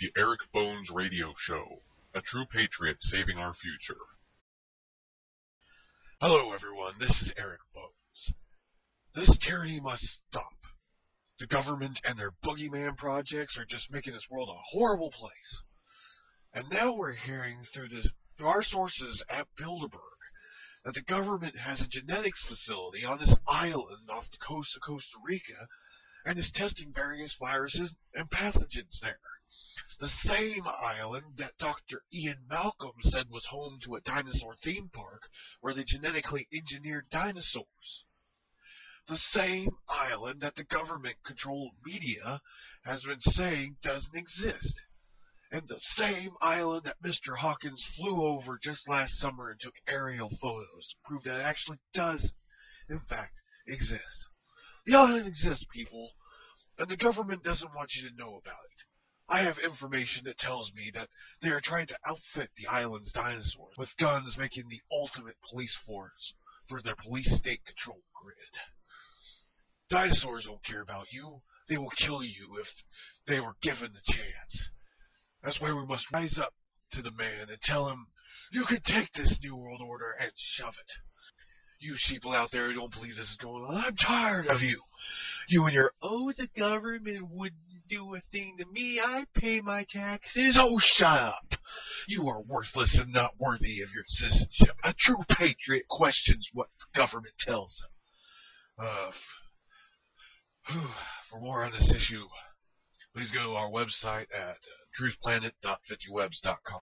The Eric Bones Radio Show, a true patriot saving our future. Hello everyone, this is Eric Bones. This tyranny must stop. The government and their boogeyman projects are just making this world a horrible place. And now we're hearing through our sources at Bilderberg that the government has a genetics facility on this island off the coast of Costa Rica and is testing various viruses and pathogens there. The same island that Dr. Ian Malcolm said was home to a dinosaur theme park where they genetically engineered dinosaurs. The same island that the government-controlled media has been saying doesn't exist. And the same island that Mr. Hawkins flew over just last summer and took aerial photos to prove that it actually does, in fact, exist. The island exists, people, and the government doesn't want you to know about it. I have information that tells me that they are trying to outfit the island's dinosaurs with guns, making the ultimate police force for their police state control grid. Dinosaurs don't care about you. They will kill you if they were given the chance. That's why we must rise up to the man and tell him, you can take this New World Order and shove it. You sheeple out there who don't believe this is going on, I'm tired of you. You and your, the government wouldn't do a thing to me. I pay my taxes. Oh, shut up. You are worthless and not worthy of your citizenship. A true patriot questions what the government tells him. For more on this issue, please go to our website at truthplanet.50webs.com.